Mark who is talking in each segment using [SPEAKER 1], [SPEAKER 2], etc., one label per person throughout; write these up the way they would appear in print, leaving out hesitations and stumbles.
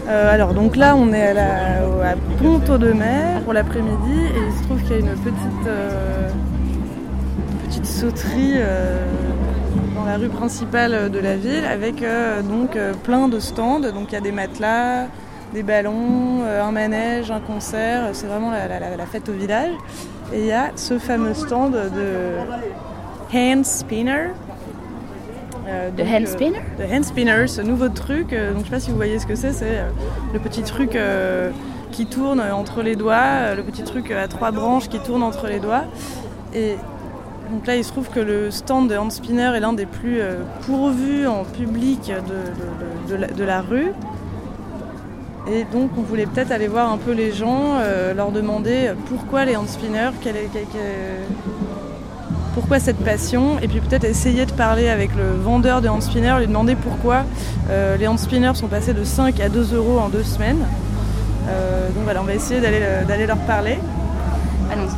[SPEAKER 1] Alors donc là on est à Pont-Audemer pour l'après-midi et il se trouve qu'il y a une petite sauterie dans la rue principale de la ville avec plein de stands. Donc il y a des matelas, des ballons, un manège, un concert. C'est vraiment la fête au village. Et il y a ce fameux stand de hand spinner.
[SPEAKER 2] De hand spinner ?
[SPEAKER 1] De hand spinner, ce nouveau truc. Donc je ne sais pas si vous voyez ce que c'est. C'est le petit truc qui tourne entre les doigts, le petit truc à 3 branches qui tourne entre les doigts. Et donc là, il se trouve que le stand de hand spinner est l'un des plus pourvus en public de la rue. Et donc on voulait peut-être aller voir un peu les gens, leur demander pourquoi les hand spinners, pourquoi cette passion, et puis peut-être essayer de parler avec le vendeur de hand spinners, lui demander pourquoi les hand spinners sont passés de 5 à 2 € en 2 semaines. Donc voilà, on va essayer d'aller leur parler.
[SPEAKER 2] Allons-y.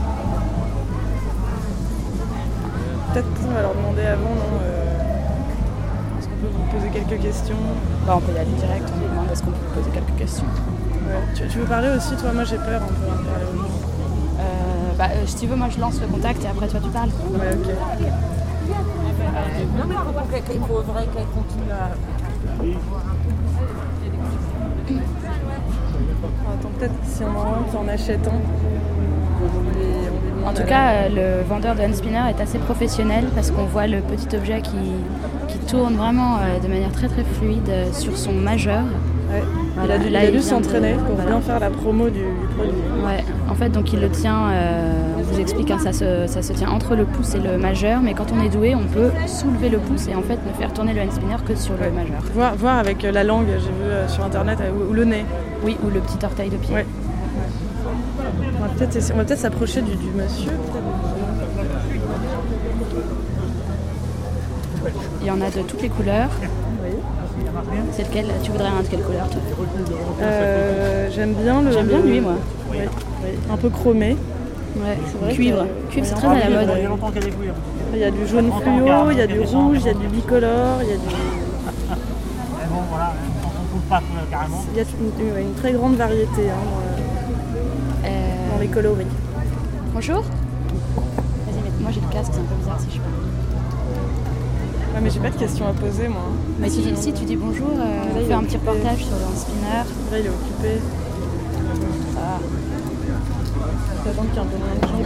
[SPEAKER 1] Peut-être qu'on va leur demander avant, non est-ce qu'on peut vous poser quelques questions?
[SPEAKER 2] On peut y aller direct, on lui demande est-ce qu'on peut vous poser quelques questions.
[SPEAKER 1] Ouais. Tu veux parler aussi, toi? Moi j'ai peur un peu de parler aux gens.
[SPEAKER 2] Si tu veux, moi je lance le contact et après toi tu parles.
[SPEAKER 1] Ouais, ok.
[SPEAKER 3] Non, mais il faudrait qu'elle continue à...
[SPEAKER 1] Attends, peut-être si on en a un qui en achète un.
[SPEAKER 2] En tout cas, le vendeur de hand spinner est assez professionnel parce qu'on voit le petit objet qui tourne vraiment de manière très très fluide sur son majeur.
[SPEAKER 1] Ouais. Voilà. Il a dû s'entraîner pour bien faire la promo du produit.
[SPEAKER 2] Ouais. En fait, donc il le tient, on vous explique, ça se tient entre le pouce et le majeur, mais quand on est doué, on peut soulever le pouce et en fait ne faire tourner le hand spinner que sur le majeur.
[SPEAKER 1] Voir avec la langue, j'ai vu sur internet, ou le nez.
[SPEAKER 2] Oui, ou le petit orteil de pied.
[SPEAKER 1] Ouais. On va peut-être s'approcher du monsieur.
[SPEAKER 2] Il y en a de toutes les couleurs.
[SPEAKER 1] Oui.
[SPEAKER 2] C'est lequel? Tu voudrais un de quelle couleur, toi?
[SPEAKER 1] J'aime bien
[SPEAKER 2] lui, moi.
[SPEAKER 1] Oui. Un peu chromé.
[SPEAKER 2] Ouais, c'est vrai. Cuivre, c'est très à la mode.
[SPEAKER 1] Il y a du jaune fluo, il y a du rouge, il y a du bicolore, il y a du...
[SPEAKER 3] Bon, voilà, on ne trouve pas carrément.
[SPEAKER 1] Il y a une très grande variété dans les coloris.
[SPEAKER 2] Bonjour. Vas-y, moi j'ai le casque, c'est un peu bizarre si je parle.
[SPEAKER 1] Ouais, mais j'ai pas de questions à poser, moi.
[SPEAKER 2] Mais si tu dis bonjour, on fait un petit reportage sur le hand spinner.
[SPEAKER 1] Là, il est occupé.
[SPEAKER 2] Ça va.
[SPEAKER 1] J'attends qu'il y ait un peu moins de gens.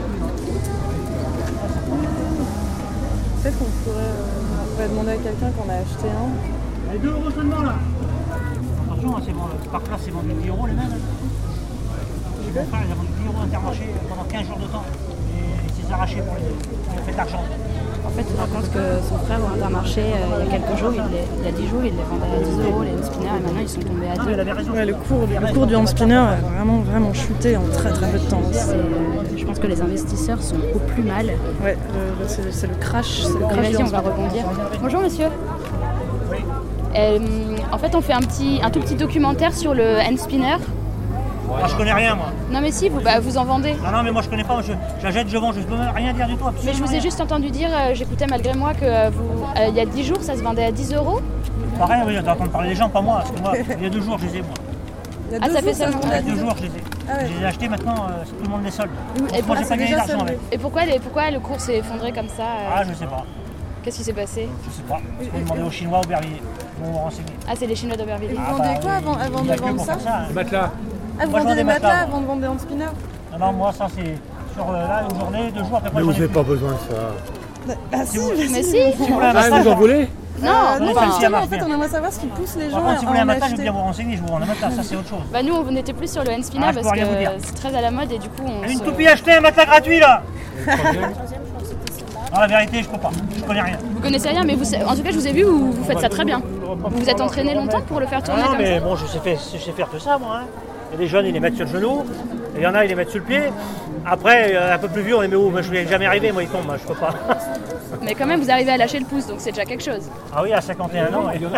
[SPEAKER 1] Peut-être qu'on pourrait demander à quelqu'un qu'on a acheté un.
[SPEAKER 3] Les 2 € seulement, là. Attention, c'est bon, par classe, c'est vendu 10 € les mêmes. Mon frère, il a vendu 10 € Intermarché pendant 15 jours de temps. Et il s'est arraché pour les deux. Il a fait de l'argent.
[SPEAKER 2] En fait, il raconte que son frère au Intermarché, il y a quelques jours, il y a 10 jours, il les vendait à 10 € les hand spinners et maintenant ils sont tombés à 2.
[SPEAKER 3] Il avait raison.
[SPEAKER 1] Ouais, le cours du hand spinner a vraiment chuté en très très peu de temps.
[SPEAKER 2] Je pense que les investisseurs sont au plus mal.
[SPEAKER 1] Ouais, c'est le crash.
[SPEAKER 2] Vas-y, on va rebondir. Bonjour monsieur.
[SPEAKER 3] Oui.
[SPEAKER 2] En fait, on fait un tout petit documentaire sur le hand spinner.
[SPEAKER 3] Moi, je connais rien, moi.
[SPEAKER 2] Non mais si, vous en vendez.
[SPEAKER 3] Non, mais moi je connais pas, j'achète, je vends, je peux rien dire du tout.
[SPEAKER 2] Mais je vous ai juste entendu dire, j'écoutais malgré moi que il y a 10 jours ça se vendait à 10 €.
[SPEAKER 3] Pareil, oui, t'entends parler des gens, pas moi, parce que moi, il y a 2 jours je les ai, moi.
[SPEAKER 2] Ça fait seulement
[SPEAKER 3] Il y a 2 jours je les ai.
[SPEAKER 1] Ah ouais.
[SPEAKER 3] Je les ai achetés maintenant, tout le monde les solde.
[SPEAKER 2] Et
[SPEAKER 3] Moi j'ai pas gagné d'argent avec.
[SPEAKER 2] Et pourquoi le cours s'est effondré comme ça
[SPEAKER 3] Ah, je sais pas.
[SPEAKER 2] Qu'est-ce qui s'est passé?
[SPEAKER 3] Je sais pas. Il faut demander aux Chinois, aux Berliers. Ils vont me renseigner.
[SPEAKER 2] Ah, c'est les Chinois d'Aubervilliers.
[SPEAKER 1] Vous vendiez quoi avant de vendre ça?
[SPEAKER 3] Des matelas.
[SPEAKER 1] Ah, vous
[SPEAKER 3] Moi, je
[SPEAKER 1] vendez
[SPEAKER 3] vends
[SPEAKER 1] des
[SPEAKER 3] des
[SPEAKER 1] matelas
[SPEAKER 3] matelas.
[SPEAKER 1] avant de vendre des hand spinners?
[SPEAKER 3] Non, moi ça c'est sur là, une journée, 2 jours après.
[SPEAKER 4] Mais vous n'avez pas besoin de ça.
[SPEAKER 1] Bah si,
[SPEAKER 2] Mais si.
[SPEAKER 3] Si vous voulez un
[SPEAKER 4] Ah,
[SPEAKER 3] matelas,
[SPEAKER 4] vous en voulez?
[SPEAKER 1] Non,
[SPEAKER 3] non,
[SPEAKER 1] parce
[SPEAKER 3] celle-ci, elle
[SPEAKER 1] que, en
[SPEAKER 3] marche
[SPEAKER 1] fait,
[SPEAKER 3] bien.
[SPEAKER 1] on aimerait savoir ce qui pousse les gens
[SPEAKER 3] Par contre, si
[SPEAKER 1] à
[SPEAKER 3] vous voulez un
[SPEAKER 1] en
[SPEAKER 3] matelas, je veux
[SPEAKER 1] acheter.
[SPEAKER 3] bien vous renseigner, je vous vends un matelas, ça c'est autre chose.
[SPEAKER 2] Bah nous on n'était plus sur le hand spinner
[SPEAKER 3] Ah, je peux
[SPEAKER 2] parce
[SPEAKER 3] rien vous dire.
[SPEAKER 2] que c'est très à la mode et du coup on
[SPEAKER 3] Une
[SPEAKER 2] se...
[SPEAKER 3] toupie achetée, un matelas gratuit là. Non, la vérité, je peux pas, je connais rien.
[SPEAKER 2] Vous connaissez rien mais en tout cas je vous ai vu, vous faites ça très bien. Vous vous êtes entraîné longtemps pour le faire tourner
[SPEAKER 3] Non,
[SPEAKER 2] comme
[SPEAKER 3] mais
[SPEAKER 2] ça?
[SPEAKER 3] bon, je sais faire que ça moi. Hein. Il y a des jeunes, ils les mettent sur le genou, et il y en a, ils les mettent sur le pied. Après, un peu plus vieux, on les met où? Moi, je ne vais jamais arriver, moi, ils tombent, moi, je peux pas.
[SPEAKER 2] Mais quand même vous arrivez à lâcher le pouce donc c'est déjà quelque chose.
[SPEAKER 3] Ah oui, à 51 ans, ouais.
[SPEAKER 1] C'est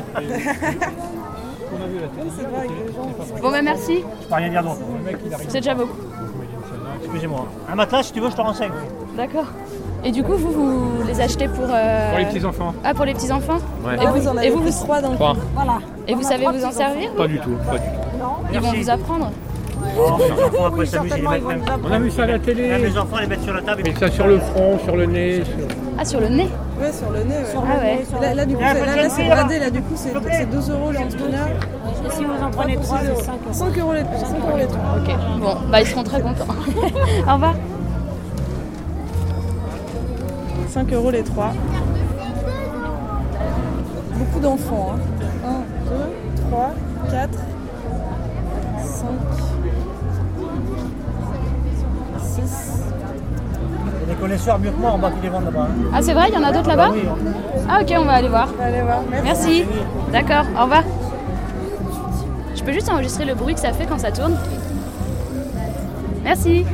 [SPEAKER 1] vrai que les gens...
[SPEAKER 2] Bon bah merci,
[SPEAKER 3] Je peux rien dire d'autre.
[SPEAKER 2] c'est déjà beaucoup.
[SPEAKER 3] Excusez-moi. Un matelas, si tu veux, je te renseigne.
[SPEAKER 2] D'accord. Et du coup vous les achetez pour...
[SPEAKER 4] Pour les petits-enfants.
[SPEAKER 2] Ah pour les petits enfants?
[SPEAKER 4] Ouais.
[SPEAKER 1] Et vous en avez
[SPEAKER 2] vous
[SPEAKER 1] plus 3 dans le
[SPEAKER 4] Trois.
[SPEAKER 1] coup. Voilà.
[SPEAKER 2] Et vous savez vous en servir?
[SPEAKER 4] Pas du tout.
[SPEAKER 2] Ils vont vous apprendre.
[SPEAKER 3] Oh, les enfants après s'amuser, ils mettent même.
[SPEAKER 4] On a vu ça à la télé.
[SPEAKER 3] Même les enfants les mettent sur la table.
[SPEAKER 4] Mais ça sur le front, sur le nez.
[SPEAKER 2] Ah, sur le nez?
[SPEAKER 1] Ouais, sur le nez. Ouais.
[SPEAKER 2] Ah ouais.
[SPEAKER 1] Là, du coup, c'est bradé. Là, du coup, c'est 2 € le hand spinner.
[SPEAKER 5] Et si vous en prenez 3, c'est 5 €.
[SPEAKER 1] 5 € les 3.
[SPEAKER 2] Ok, bon, bah ils seront très contents. Au revoir.
[SPEAKER 1] 5 € les 3. Beaucoup d'enfants. 1, 2, 3, 4, 5, 6.
[SPEAKER 3] Il y a des connaisseurs mieux que moi en bas qui les vendent là-bas.
[SPEAKER 2] Ah, c'est vrai, il y en a d'autres là-bas?
[SPEAKER 3] Oui,
[SPEAKER 2] Ah, ok, on va aller voir.
[SPEAKER 1] Allez voir.
[SPEAKER 2] Merci. D'accord, au revoir. Je peux juste enregistrer le bruit que ça fait quand ça tourne? Merci.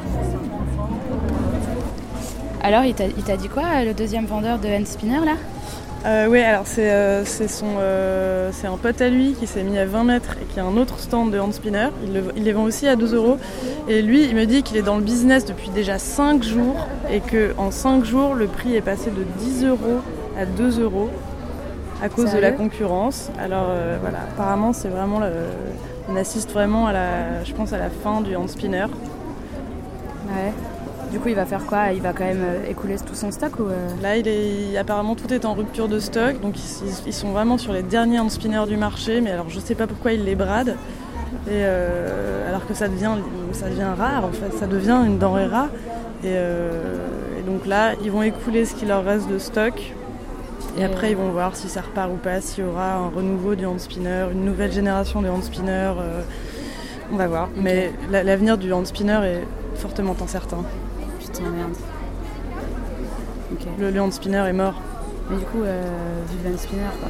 [SPEAKER 2] Alors, il t'a dit quoi, le deuxième vendeur de hand spinner là?
[SPEAKER 1] Oui, alors c'est un pote à lui qui s'est mis à 20 mètres et qui a un autre stand de hand spinner. Il les vend aussi à 2 €. Et lui, il me dit qu'il est dans le business depuis déjà 5 jours et qu'en 5 jours, le prix est passé de 10 € à 2 € à cause de la concurrence. Alors voilà, apparemment, c'est vraiment on assiste vraiment je pense à la fin du hand spinner.
[SPEAKER 2] Ouais. Du coup, il va faire quoi? Il va quand même écouler tout son stock ou
[SPEAKER 1] Là, apparemment, tout est en rupture de stock. Donc, ils sont vraiment sur les derniers hand spinners du marché. Mais alors, je sais pas pourquoi ils les bradent. Et alors que ça devient rare, en fait. Ça devient une denrée rare. Et donc là, ils vont écouler ce qu'il leur reste de stock. Et après, ils vont voir si ça repart ou pas, s'il y aura un renouveau du hand spinner, une nouvelle génération de hand spinner. On va voir. Okay. Mais l'avenir du hand spinner est fortement incertain.
[SPEAKER 2] Putain, merde. Okay.
[SPEAKER 1] Le hand spinner est mort.
[SPEAKER 2] Mais du coup, vive le hand spinner, quoi.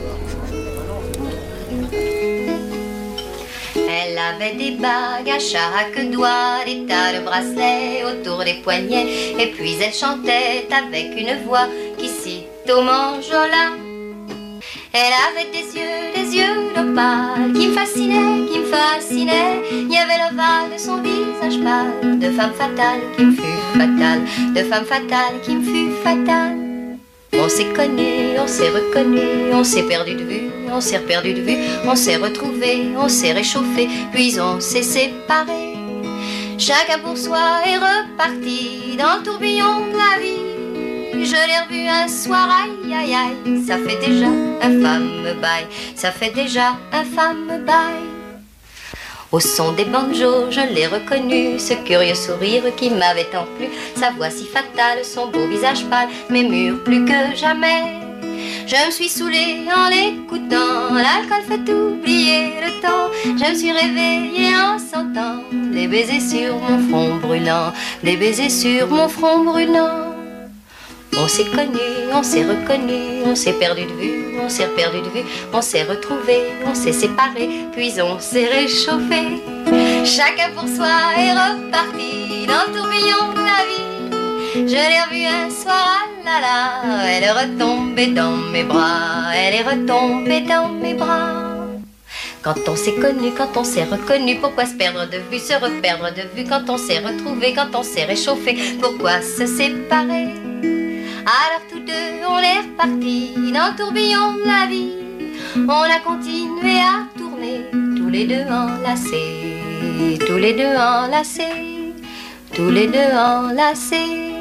[SPEAKER 6] Elle avait des bagues à chaque doigt, des tas de bracelets autour des poignets, et puis elle chantait avec une voix qui cite au manjola. Elle avait des yeux d'opale qui me fascinaient. Il y avait l'ovale de son visage pâle, de femme fatale qui me fut fatale, de femme fatale qui me fut fatale. On s'est connus, on s'est reconnus, on s'est perdu de vue, on s'est reperdu de vue, on s'est retrouvés, on s'est réchauffés, puis on s'est séparés. Chacun pour soi est reparti dans le tourbillon de la vie. Je l'ai revu un soir, aïe aïe aïe, ça fait déjà un fameux bail, ça fait déjà un fameux bail. Au son des banjos, je l'ai reconnu, ce curieux sourire qui m'avait tant plu, sa voix si fatale, son beau visage pâle, m'émure plus que jamais. Je me suis saoulée en l'écoutant, l'alcool fait oublier le temps. Je me suis réveillée en sentant des baisers sur mon front brûlant, des baisers sur mon front brûlant. On s'est connus, on s'est reconnus, on s'est perdu de vue, on s'est reperdu de vue, on s'est retrouvés, on s'est séparés, puis on s'est réchauffés. Chacun pour soi est reparti dans le tourbillon de la vie. Je l'ai revue un soir, ah là là, elle est retombée dans mes bras, elle est retombée dans mes bras. Quand on s'est connu, quand on s'est reconnu, pourquoi se perdre de vue, se reperdre de vue? Quand on s'est retrouvé, quand on s'est réchauffé, pourquoi se séparer? Alors tous deux on est repartis dans le tourbillon de la vie. On a continué à tourner, tous les deux enlacés, tous les deux enlacés, tous les deux enlacés.